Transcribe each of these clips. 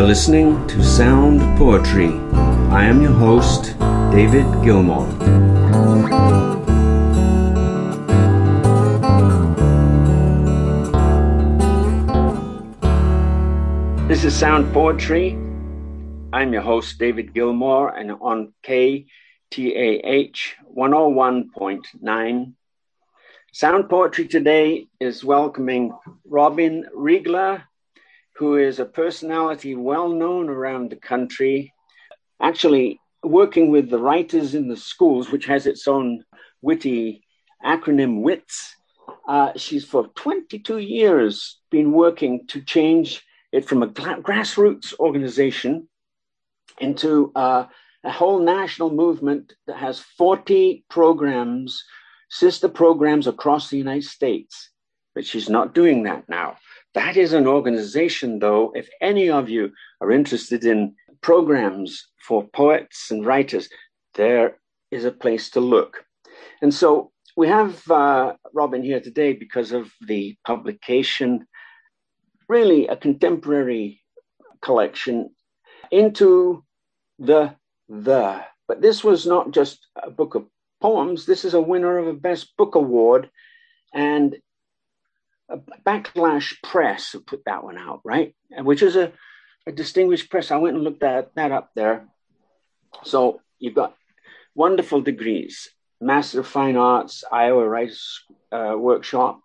listening to Sound Poetry. I am your host, David Gilmour. This is Sound Poetry. I'm your host, David Gilmour, and on KTAH 101.9. Sound Poetry today is welcoming Robin Riegler, who is a personality well known around the country, actually working with the Writers in the Schools, which has its own witty acronym WITS. She's for 22 years been working to change it from a grassroots organization into a whole national movement that has 40 programs, sister programs across the United States. But she's not doing that now. That is an organization, though, if any of you are interested in programs for poets and writers, there is a place to look. And so we have Robin here today because of the publication, really a contemporary collection, Into the. But this was not just a book of poems. This is a winner of a Best Book Award, and Backlash Press put that one out, right? Which is a distinguished press. I went and looked at that up there. So you've got wonderful degrees: Master of Fine Arts, Iowa Writers Workshop,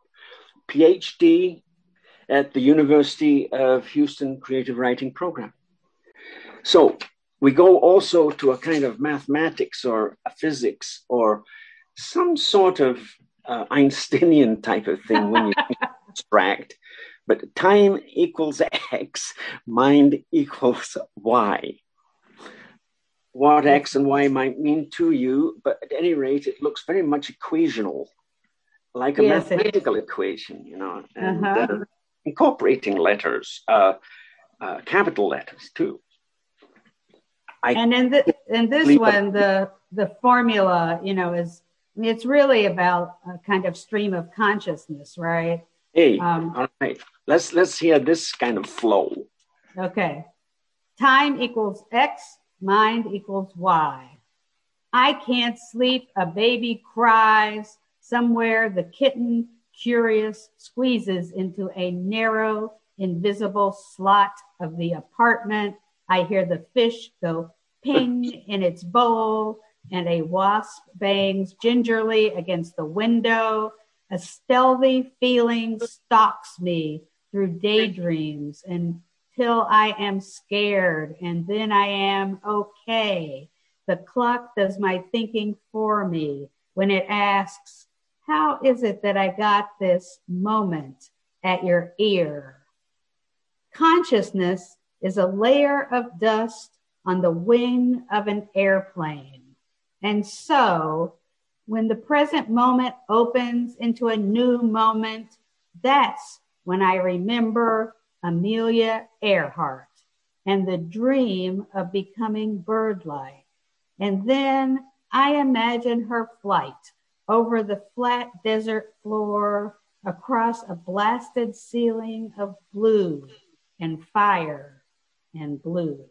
PhD at the University of Houston Creative Writing Program. So we go also to a kind of mathematics or a physics or some sort of Einsteinian type of thing when you abstract, but time equals X, mind equals Y. What X and Y might mean to you, but at any rate, it looks very much equational, like a mathematical equation, you know, and incorporating letters, capital letters too. And in this one, the formula, you know, it's really about a kind of stream of consciousness, right? Hey, all right. Let's hear this kind of flow. Okay. Time equals X, mind equals Y. I can't sleep, a baby cries. Somewhere the kitten, curious, squeezes into a narrow, invisible slot of the apartment. I hear the fish go ping in its bowl, and a wasp bangs gingerly against the window. A stealthy feeling stalks me through daydreams until I am scared, and then I am okay. The clock does my thinking for me when it asks, how is it that I got this moment at your ear? Consciousness is a layer of dust on the wing of an airplane. And so, when the present moment opens into a new moment, that's when I remember Amelia Earhart and the dream of becoming bird-like. And then I imagine her flight over the flat desert floor across a blasted ceiling of blue and fire and blue.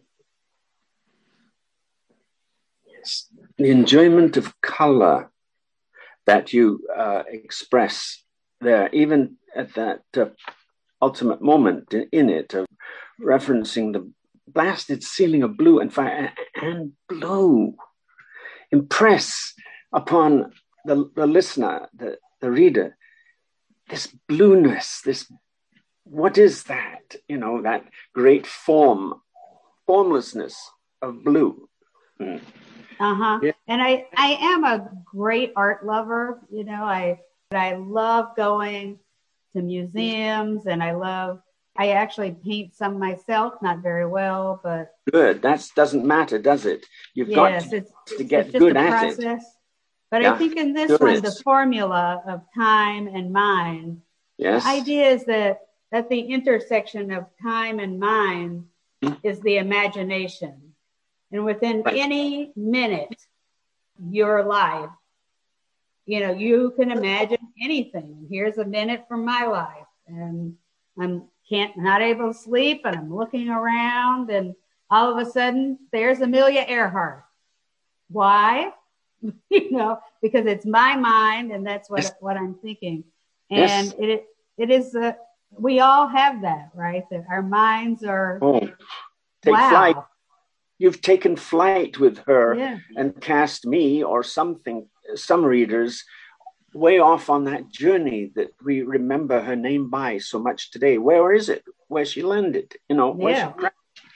Yes, the enjoyment of color that you express there, even at that ultimate moment in it, of referencing the blasted ceiling of blue and fire and blue, impress upon the listener, the reader, this blueness, what is that? You know, that great formlessness of blue. Mm. Yeah. And I am a great art lover. You know, I love going to museums, and I actually paint some myself, not very well, but good. That doesn't matter, does it? You've got to get good at it. But yeah, I think in this one, the formula of time and mind, the idea is that at the intersection of time and mind is the imagination. And within any minute, your life, you know, you can imagine anything. Here's a minute from my life. And I'm not able to sleep, and I'm looking around, and all of a sudden there's Amelia Earhart. Why? Because it's my mind, and that's what I'm thinking. And it is we all have that, right? That our minds are flight. You've taken flight with her and cast me or something, some readers, way off on that journey that we remember her name by so much today. Where is it? Where she landed? Where she crashed.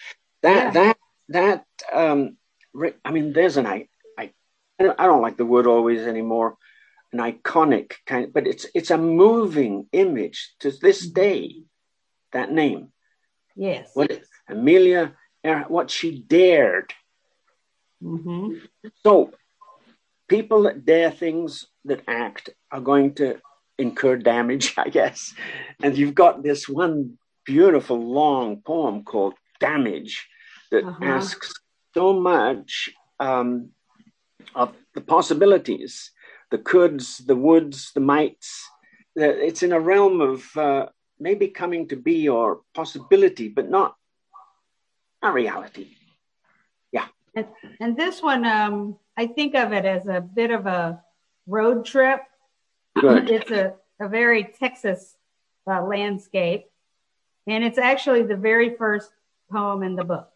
I mean, there's I don't like the word always anymore, an iconic kind, but it's a moving image to this day, that name. Yes. Amelia, what she dared. Mm-hmm. So people that dare things, that act, are going to incur damage, I guess. And you've got this one beautiful long poem called Damage that asks so much of the possibilities, the coulds, the woulds, the mights. It's in a realm of maybe coming to be or possibility, but not reality. Yeah. And this one, I think of it as a bit of a road trip. Good. It's a very Texas landscape. And it's actually the very first poem in the book.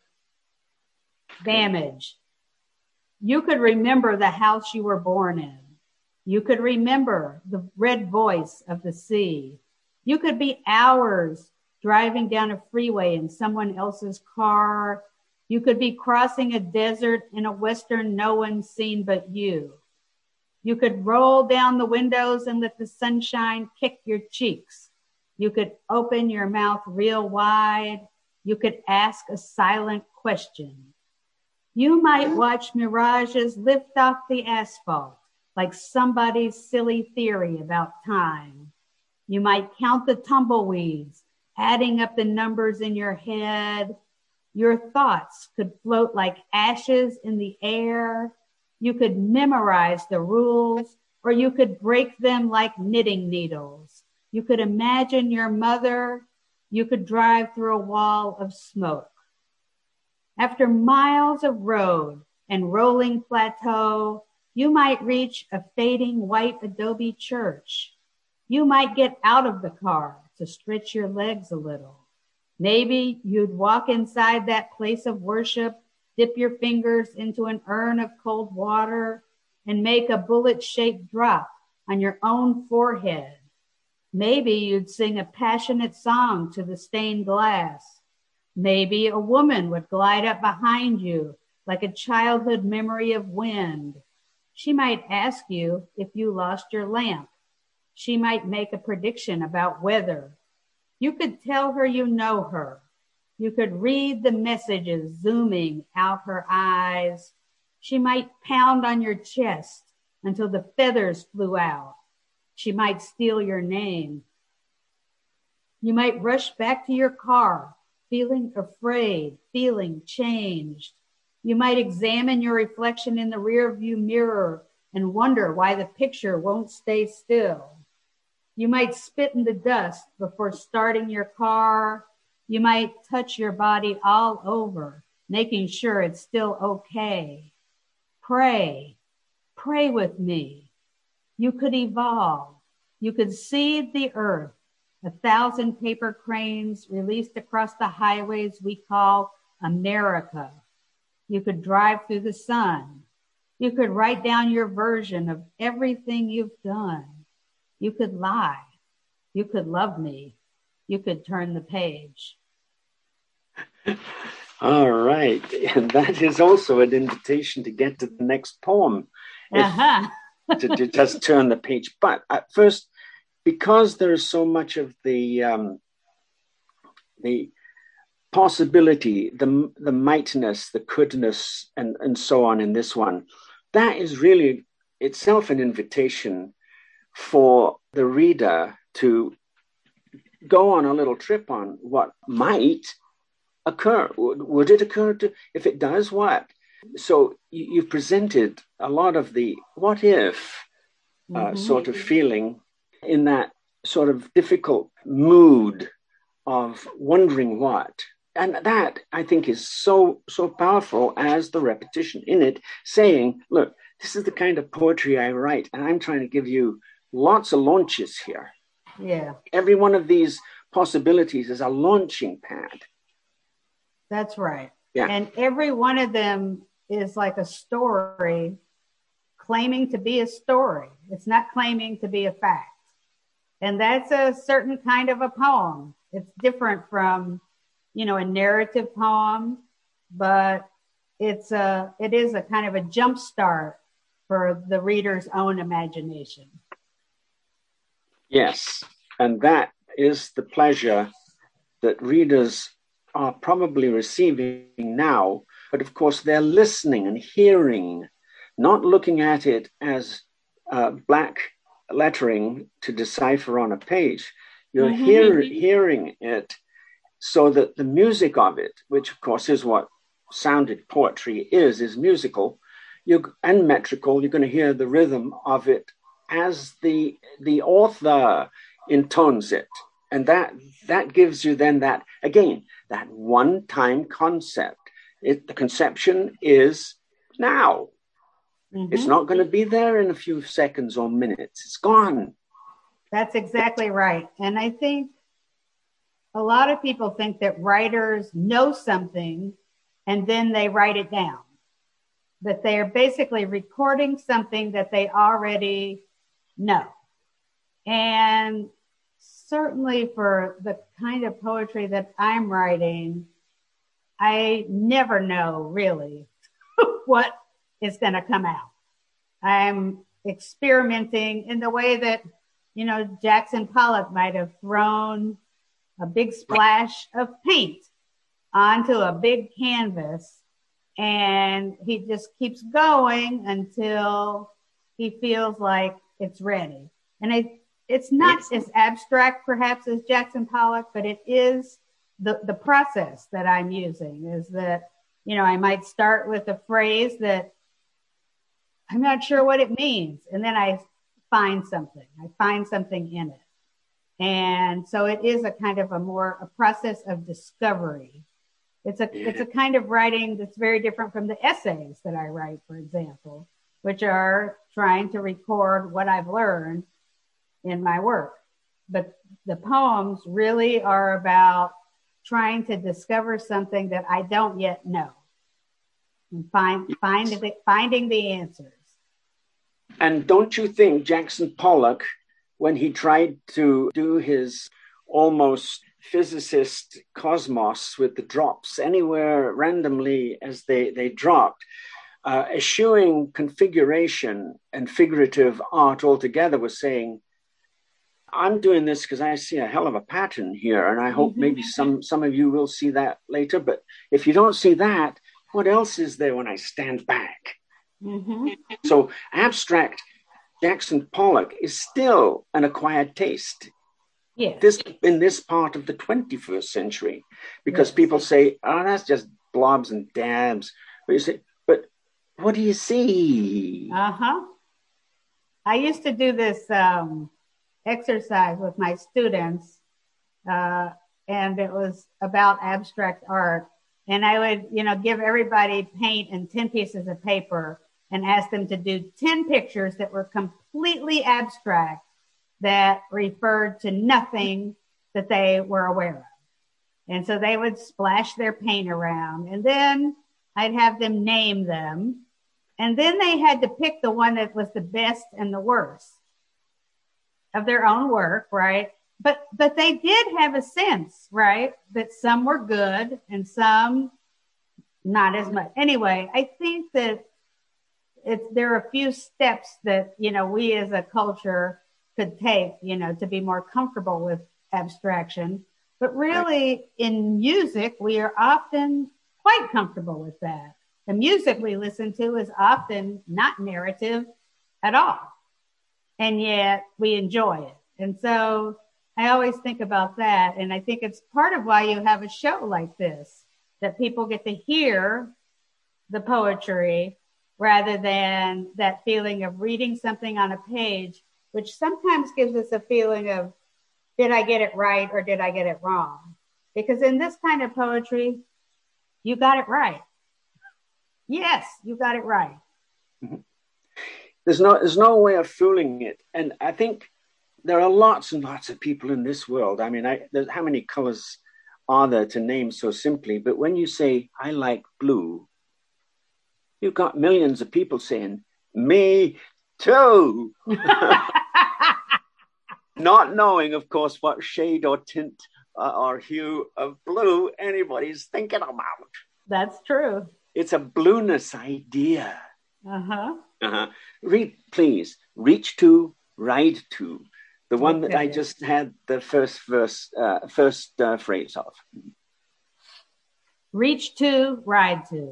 Damage. You could remember the house you were born in. You could remember the red voice of the sea. You could be hours driving down a freeway in someone else's car. You could be crossing a desert in a western no one's seen but you. You could roll down the windows and let the sunshine kick your cheeks. You could open your mouth real wide. You could ask a silent question. You might watch mirages lift off the asphalt like somebody's silly theory about time. You might count the tumbleweeds, adding up the numbers in your head. Your thoughts could float like ashes in the air. You could memorize the rules, or you could break them like knitting needles. You could imagine your mother. You could drive through a wall of smoke. After miles of road and rolling plateau, you might reach a fading white adobe church. You might get out of the car to stretch your legs a little. Maybe you'd walk inside that place of worship, dip your fingers into an urn of cold water, and make a bullet-shaped drop on your own forehead. Maybe you'd sing a passionate song to the stained glass. Maybe a woman would glide up behind you like a childhood memory of wind. She might ask you if you lost your lamp. She might make a prediction about weather. You could tell her you know her. You could read the messages zooming out her eyes. She might pound on your chest until the feathers flew out. She might steal your name. You might rush back to your car, feeling afraid, feeling changed. You might examine your reflection in the rearview mirror and wonder why the picture won't stay still. You might spit in the dust before starting your car. You might touch your body all over, making sure it's still okay. Pray with me. You could evolve. You could seed the earth. 1,000 paper cranes released across the highways we call America. You could drive through the sun. You could write down your version of everything you've done. You could lie. You could love me. You could turn the page. All right. And that is also an invitation to get to the next poem. To just turn the page. But at first, because there's so much of the possibility, the mightiness, the couldness, and so on in this one, that is really itself an invitation for the reader to go on a little trip on what might occur. Would it occur to, if it does, what? So you've presented a lot of the what if sort of feeling in that sort of difficult mood of wondering what. And that, I think, is so powerful as the repetition in it, saying, look, this is the kind of poetry I write, and I'm trying to give you lots of launches here. Yeah. Every one of these possibilities is a launching pad. That's right. Yeah. And every one of them is like a story claiming to be a story. It's not claiming to be a fact. And that's a certain kind of a poem. It's different from, you know, a narrative poem, but it is a kind of a jump start for the reader's own imagination. Yes. And that is the pleasure that readers are probably receiving now. But of course, they're listening and hearing, not looking at it as black lettering to decipher on a page. You're hearing it so that the music of it, which of course is what sounded poetry is musical and metrical. You're going to hear the rhythm of it as the author intones it. And that gives you then that, again, that one-time concept. The conception is now. It's not going to be there in a few seconds or minutes. It's gone. That's exactly right. And I think a lot of people think that writers know something and then they write it down, that they are basically recording something that they already know. And certainly for the kind of poetry that I'm writing, I never know really what is going to come out. I'm experimenting in the way that, you know, Jackson Pollock might have thrown a big splash of paint onto a big canvas, and he just keeps going until he feels like it's ready. And it's not as abstract perhaps as Jackson Pollock, but it is the process that I'm using is that, you know, I might start with a phrase that I'm not sure what it means. And then I find something in it. And so it is a kind of a process of discovery. It's a kind of writing that's very different from the essays that I write, for example, which are trying to record what I've learned in my work. But the poems really are about trying to discover something that I don't yet know and finding the answers. And don't you think Jackson Pollock, when he tried to do his almost physicist cosmos with the drops anywhere randomly as they dropped, eschewing configuration and figurative art altogether, was saying, I'm doing this because I see a hell of a pattern here, and I hope maybe some of you will see that later. But if you don't see that, what else is there when I stand back? So abstract Jackson Pollock is still an acquired taste. Yes. In this part of the 21st century, because people say, oh, that's just blobs and dabs. But you say, but what do you see? I used to do this exercise with my students, and it was about abstract art. And I would, you know, give everybody paint and 10 pieces of paper and ask them to do 10 pictures that were completely abstract, that referred to nothing that they were aware of. And so they would splash their paint around, and then I'd have them name them. And then they had to pick the one that was the best and the worst of their own work, right? But they did have a sense, right, that some were good and some not as much. Anyway, I think that there are a few steps that, you know, we as a culture could take, you know, to be more comfortable with abstraction. But really, in music, we are often quite comfortable with that. The music we listen to is often not narrative at all, and yet we enjoy it. And so I always think about that, and I think it's part of why you have a show like this, that people get to hear the poetry rather than that feeling of reading something on a page, which sometimes gives us a feeling of, did I get it right or did I get it wrong? Because in this kind of poetry, you got it right. Yes, you got it right. There's no way of fooling it. And I think there are lots and lots of people in this world. I mean, how many colors are there to name so simply? But when you say, I like blue, you've got millions of people saying, me too. Not knowing, of course, what shade or tint or hue of blue anybody's thinking about. That's true. It's a blueness idea. Uh-huh. Read, please. Reach to, ride to. The one that I just had the first phrase of. Reach to, ride to.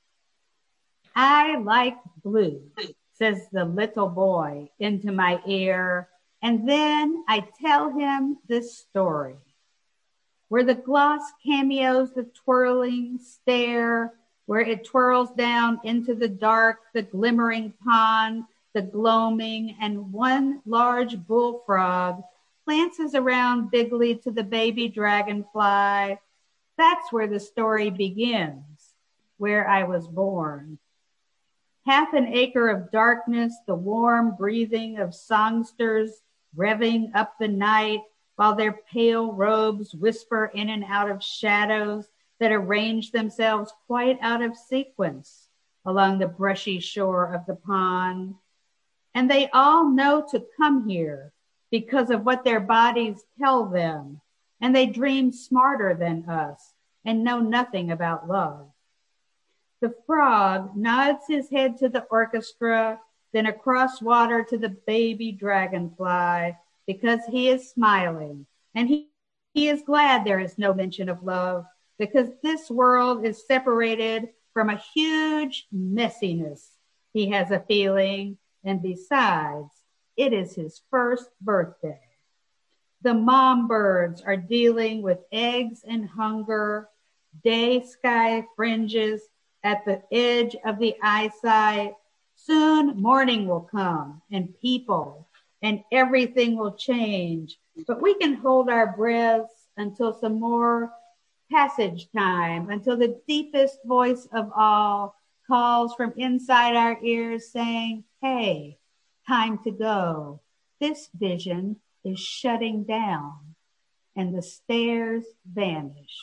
I like blue, says the little boy into my ear. And then I tell him this story, where the gloss cameos the twirling stare, where it twirls down into the dark, the glimmering pond, the gloaming, and one large bullfrog glances around bigly to the baby dragonfly. That's where the story begins, where I was born. Half an acre of darkness, the warm breathing of songsters revving up the night, while their pale robes whisper in and out of shadows that arrange themselves quite out of sequence along the brushy shore of the pond. And they all know to come here because of what their bodies tell them. And they dream smarter than us and know nothing about love. The frog nods his head to the orchestra, then across water to the baby dragonfly, because he is smiling. And he is glad there is no mention of love, because this world is separated from a huge messiness. He has a feeling, and besides, it is his first birthday. The mom birds are dealing with eggs and hunger, day sky fringes at the edge of the eyesight. Soon morning will come, and people, and everything will change. But we can hold our breaths until some more passage time, until the deepest voice of all calls from inside our ears saying, hey, time to go. This vision is shutting down, and the stairs vanish.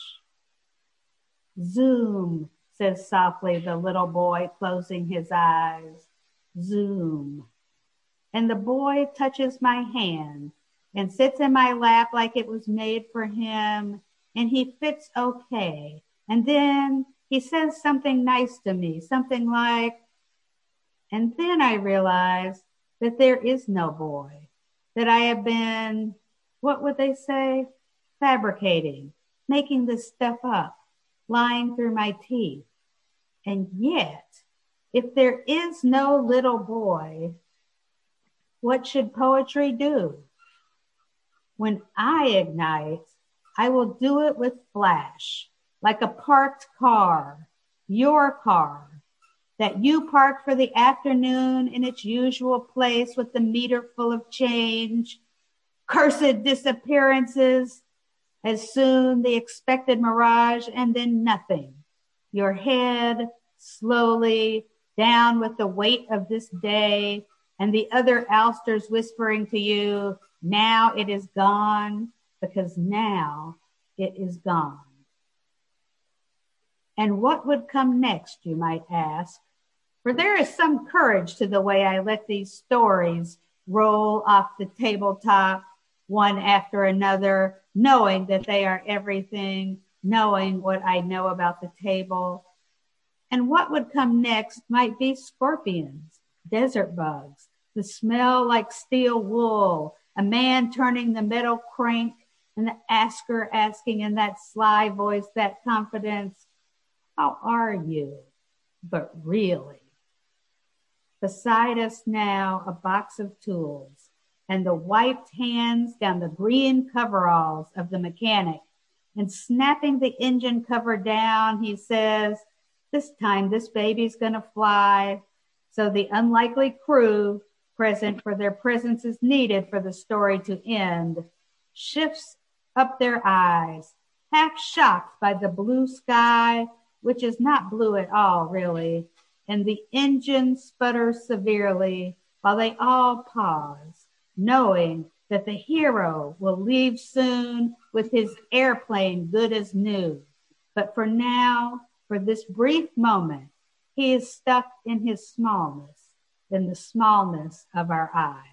Zoom, says softly the little boy, closing his eyes. Zoom. And the boy touches my hand and sits in my lap like it was made for him, and he fits okay. And then he says something nice to me, something like, and then I realize that there is no boy, that I have been, what would they say? Fabricating, making this stuff up, lying through my teeth. And yet, if there is no little boy, what should poetry do? When I ignite, I will do it with flash, like a parked car, your car, that you park for the afternoon in its usual place with the meter full of change, cursed disappearances, as soon the expected mirage, and then nothing. Your head slowly down with the weight of this day, and the other ousters whispering to you, now it is gone, because now it is gone. And what would come next, you might ask? For there is some courage to the way I let these stories roll off the tabletop, one after another, knowing that they are everything, knowing what I know about the table. And what would come next might be scorpions, desert bugs, the smell like steel wool, a man turning the metal crank, and the asker asking in that sly voice, that confidence, how are you? But really. Beside us now, a box of tools, and the wiped hands down the green coveralls of the mechanic. And snapping the engine cover down, he says, this time this baby's gonna fly. So the unlikely crew present, for their presence is needed for the story to end, shifts up their eyes, half shocked by the blue sky, which is not blue at all, really, and the engine sputters severely while they all pause, knowing that the hero will leave soon with his airplane good as new. But for now, for this brief moment, he is stuck in his smallness, in the smallness of our eyes.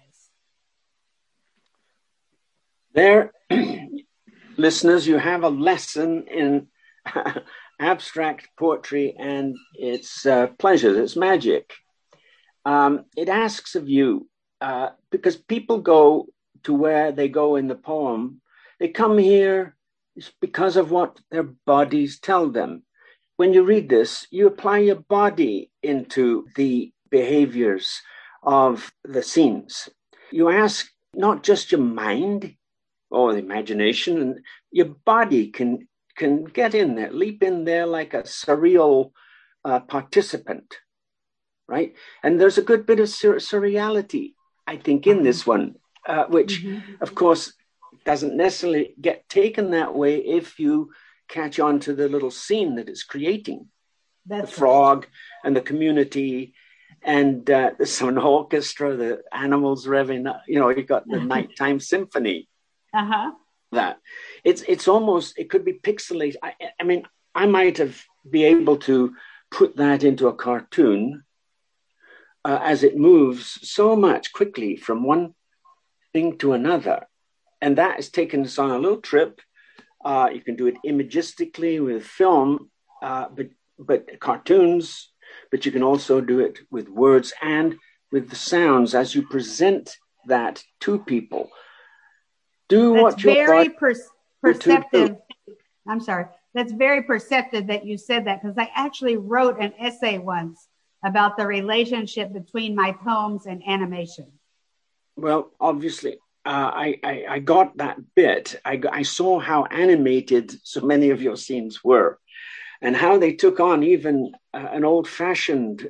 There, listeners, you have a lesson in abstract poetry and its pleasures, its magic. It asks of you, because people go to where they go in the poem, they come here because of what their bodies tell them. When you read this, you apply your body into the behaviors of the scenes. You ask not just your mind or the imagination, and your body can get in there, leap in there like a surreal participant, right? And there's a good bit of surreality, I think, in this one, which, of course, doesn't necessarily get taken that way if you catch on to the little scene that it's creating. That's the frog and the community and there's an orchestra, the animals revving, you got the nighttime symphony. That it's almost, it could be pixelated. I mean, I might be able to put that into a cartoon as it moves so much quickly from one thing to another. And that has taken us on a little trip. You can do it imagistically with film, but cartoons, but you can also do it with words and with the sounds as you present that to people. That's very perceptive. I'm sorry. That's very perceptive that you said that, because I actually wrote an essay once about the relationship between my poems and animation. Well, obviously, I got that bit. I saw how animated so many of your scenes were and how they took on even an old-fashioned,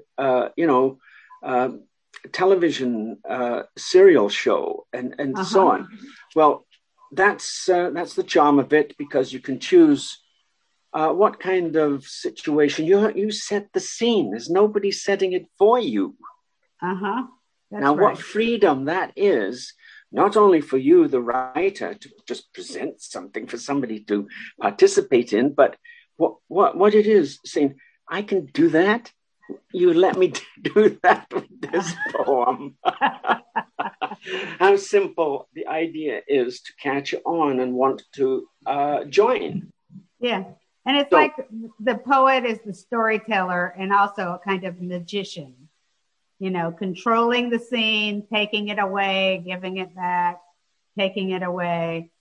television serial show and so on. Well, that's the charm of it, because you can choose what kind of situation you set the scene. There's nobody setting it for you. Now, right. What freedom that is, not only for you, the writer, to just present something for somebody to participate in, but what it is, saying, I can do that. You let me do that with this poem. How simple the idea is to catch on and want to join. Yeah. And it's like the poet is the storyteller and also a kind of magician, controlling the scene, taking it away, giving it back, taking it away.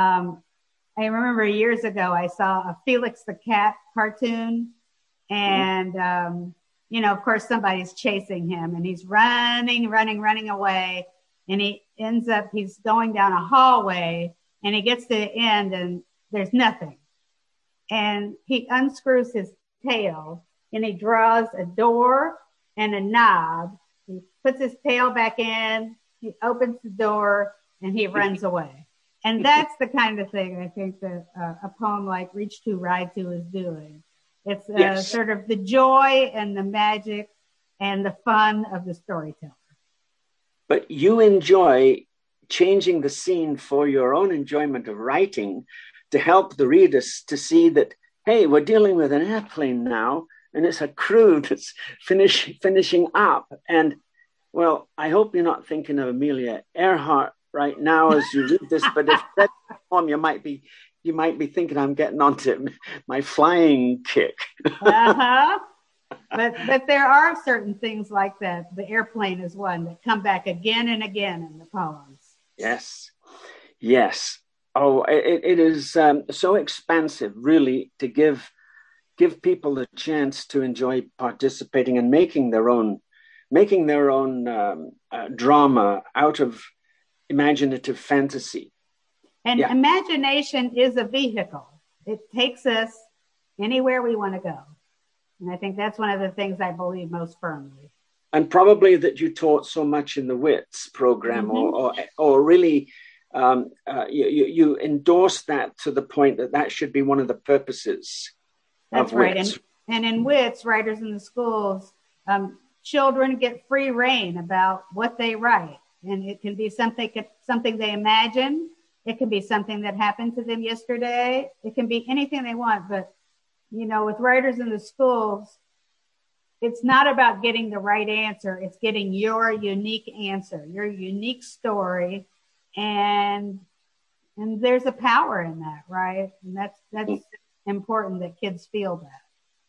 I remember years ago, I saw a Felix the Cat cartoon, and, of course, somebody's chasing him, and he's running away, and he's going down a hallway, and he gets to the end, and there's nothing. And he unscrews his tail, and he draws a door and a knob. He puts his tail back in, he opens the door, and he runs away. And that's the kind of thing I think that a poem like Reach To, Ride To is doing. It's sort of the joy and the magic and the fun of the storyteller. But you enjoy changing the scene for your own enjoyment of writing to help the readers to see that, hey, we're dealing with an airplane now, and it's a crew that's finishing up. And, well, I hope you're not thinking of Amelia Earhart right now as you read this, but if that poem, you might be thinking I'm getting onto my flying kick. But there are certain things like that. The airplane is one that come back again and again in the poems. Yes. Oh, it is so expansive, really, to give people the chance to enjoy participating and making their own drama out of imaginative fantasy. And imagination is a vehicle. It takes us anywhere we want to go. And I think that's one of the things I believe most firmly. And probably that you taught so much in the WITS program, or really you endorse that to the point that that should be one of the purposes That's of right. WITS. And in WITS, Writers in the Schools, children get free reign about what they write. And it can be something they imagine. It can be something that happened to them yesterday. It can be anything they want. But, with Writers in the Schools, it's not about getting the right answer. It's getting your unique answer, your unique story. And there's a power in that, right? And that's important that kids feel that.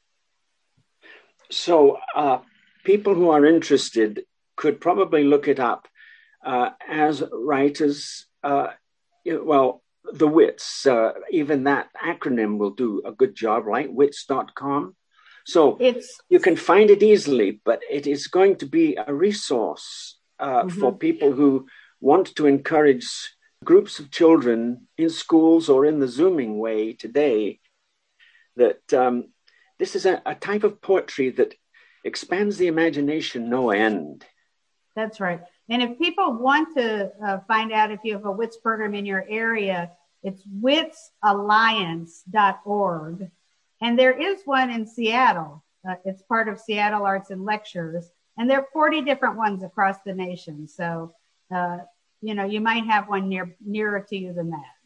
So people who are interested could probably look it up as writers. The WITS, even that acronym will do a good job, right? WITS.com. So you can find it easily, but it is going to be a resource for people who want to encourage groups of children in schools or in the Zooming way today, that this is a type of poetry that expands the imagination no end. That's right. And if people want to find out if you have a WITS program in your area, it's witsalliance.org. And there is one in Seattle. It's part of Seattle Arts and Lectures. And there are 40 different ones across the nation. So, you might have one nearer to you than that.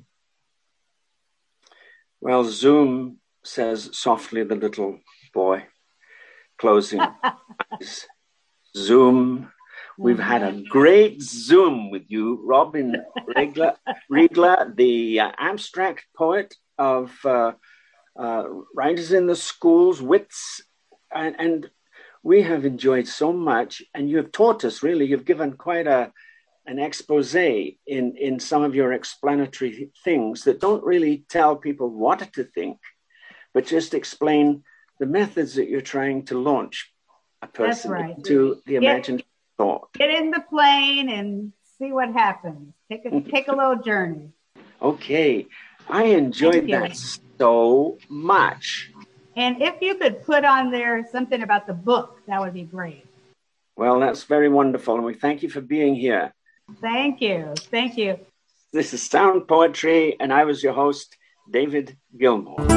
Well, Zoom, says softly the little boy, closing eyes. Zoom. We've had a great Zoom with you, Robin Riegler, the abstract poet of Writers in the Schools, WITS, and we have enjoyed so much. And you have taught us, really, you've given quite an expose in some of your explanatory things that don't really tell people what to think, but just explain the methods that you're trying to launch a person into the imagined thought. Get in the plane and see what happens. Take a little journey. Okay. I enjoyed that so much. And if you could put on there something about the book, that would be great. Well, that's very wonderful. And we thank you for being here. Thank you. Thank you. This is Sound Poetry, and I was your host, David Gilmour.